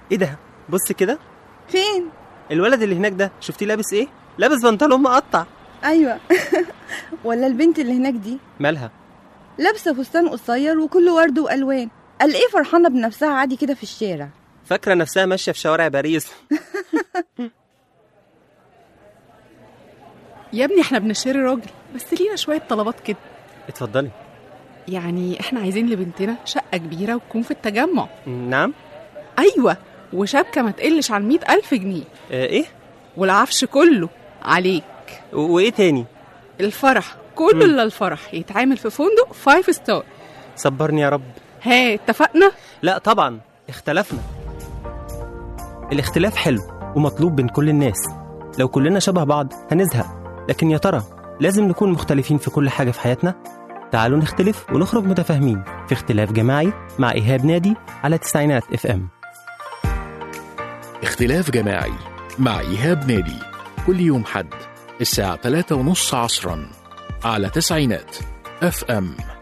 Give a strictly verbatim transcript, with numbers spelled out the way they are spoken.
ايه ده؟ بص كده. فين؟ الولد اللي هناك ده شفتيه لابس ايه؟ لابس بنطلون مقطع. ايوه. ولا البنت اللي هناك دي مالها؟ لابسه فستان قصير وكله ورد والوان. قال ايه فرحانه بنفسها عادي كده في الشارع. فاكره نفسها ماشيه في شوارع باريس. يا ابني احنا بنشتري راجل، بس لينا شويه طلبات كده. اتفضلي. يعني احنا عايزين لبنتنا شقه كبيره وتكون في التجمع. نعم. ايوه، وشبكه ما تقلش عن مئة ألف جنيه. اه ايه؟ والعفش كله عليك. و- وايه تاني؟ الفرح كله الا الفرح يتعامل في فندق فايف ستار. صبرني يا رب. ها اتفقنا؟ لا طبعا اختلفنا. الاختلاف حلو ومطلوب بين كل الناس. لو كلنا شبه بعض هنزهق، لكن يا ترى لازم نكون مختلفين في كل حاجة في حياتنا؟ تعالوا نختلف ونخرج متفاهمين في اختلاف جماعي مع إيهاب نادي على تسعينات اف ام. اختلاف جماعي مع إيهاب نادي كل يوم حد الساعة ثلاثة ونص عصرا على تسعينات اف ام.